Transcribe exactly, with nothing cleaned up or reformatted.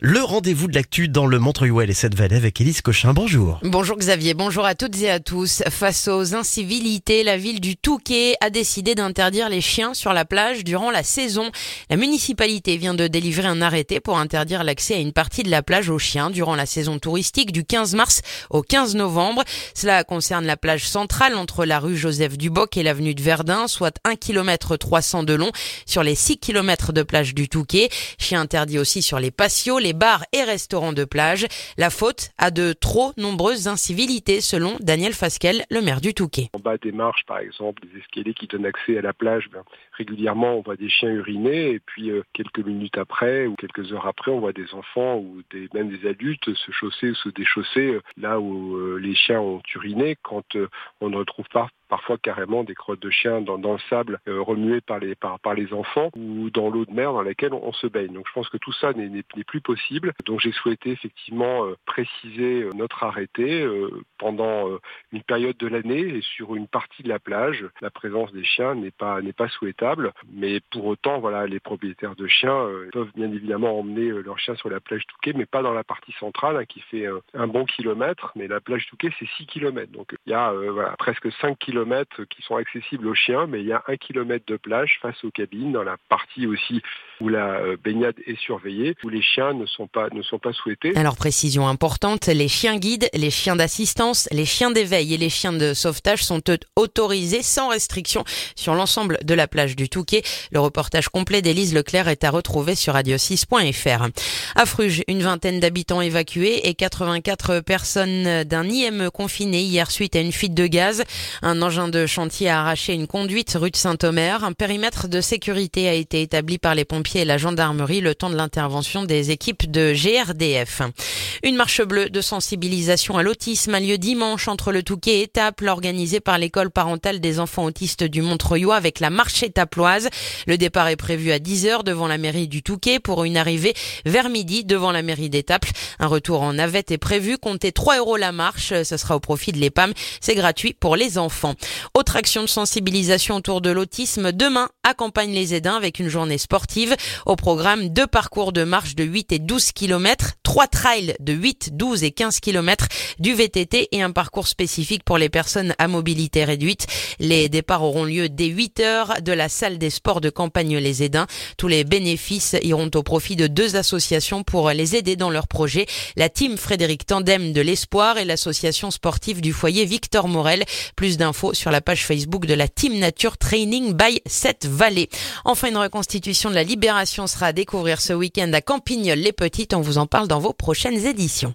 Le rendez-vous de l'actu dans le Montreuil et Cette-Vallée avec Élise Cochin. Bonjour. Bonjour Xavier, bonjour à toutes et à tous. Face aux incivilités, la ville du Touquet a décidé d'interdire les chiens sur la plage durant la saison. La municipalité vient de délivrer un arrêté pour interdire l'accès à une partie de la plage aux chiens durant la saison touristique du quinze mars au quinze novembre. Cela concerne la plage centrale entre la rue Joseph Duboc et l'avenue de Verdun, soit un kilomètre trois cents de long sur les six kilomètres de plage du Touquet. Chiens interdits aussi sur les patios, les bars et restaurants de plage. La faute à de trop nombreuses incivilités selon Daniel Fasquelle, le maire du Touquet. En bas des marches, par exemple, des escaliers qui donnent accès à la plage, ben, régulièrement on voit des chiens uriner et puis euh, quelques minutes après ou quelques heures après on voit des enfants ou des, même des adultes se chausser ou se déchausser euh, là où euh, les chiens ont uriné quand euh, on ne retrouve pas parfois carrément des crottes de chiens dans, dans le sable euh, remuées par les, par, par les enfants ou dans l'eau de mer dans laquelle on, on se baigne. Donc je pense que tout ça n'est, n'est, n'est plus possible. Donc j'ai souhaité effectivement euh, préciser euh, notre arrêté euh, pendant euh, une période de l'année et sur une partie de la plage. La présence des chiens n'est pas, n'est pas souhaitable, mais pour autant voilà, les propriétaires de chiens euh, peuvent bien évidemment emmener euh, leurs chiens sur la plage Touquet, mais pas dans la partie centrale hein, qui fait euh, un bon kilomètre, mais la plage Touquet c'est six kilomètres. Donc il y a euh, voilà, presque cinq kilomètres qui sont accessibles aux chiens, mais il y a un kilomètre de plage face aux cabines, dans la partie aussi où la baignade est surveillée, où les chiens ne sont pas, ne sont pas souhaités. Alors précision importante, les chiens guides, les chiens d'assistance, les chiens d'éveil et les chiens de sauvetage sont autorisés sans restriction sur l'ensemble de la plage du Touquet. Le reportage complet d'Élise Leclerc est à retrouver sur radio six point f r. À Fruges, une vingtaine d'habitants évacués et quatre-vingt-quatre personnes d'un I M E confinées hier suite à une fuite de gaz. Un engin de chantier a arraché une conduite rue de Saint-Omer. Un périmètre de sécurité a été établi par les pompiers et la gendarmerie le temps de l'intervention des équipes de G R D F. Une marche bleue de sensibilisation à l'autisme a lieu dimanche entre le Touquet et Étaples, organisée par l'école parentale des enfants autistes du Montreuil avec la marche étaploise. Le départ est prévu à dix heures devant la mairie du Touquet pour une arrivée vers midi devant la mairie d'Étaples. Un retour en navette est prévu, comptez trois euros la marche, ce sera au profit de l'E P A M, c'est gratuit pour les enfants. Autre action de sensibilisation autour de l'autisme, demain à Campagne-les-Édins avec une journée sportive. Au programme, deux parcours de marche de huit et douze kilomètres, trois trails de huit, douze et quinze kilomètres, du V T T et un parcours spécifique pour les personnes à mobilité réduite. Les départs auront lieu dès huit heures de la salle des sports de Campagne-les-Édins. Tous les bénéfices iront au profit de deux associations pour les aider dans leur projet. La team Frédéric Tandem de l'Espoir et l'association sportive du foyer Victor Morel. Plus d'infos sur la page Facebook de la Team Nature Training by Cette-Vallée. Enfin, une reconstitution de la Libération sera à découvrir ce week-end à Campignol-les-Petites. On vous en parle dans vos prochaines éditions.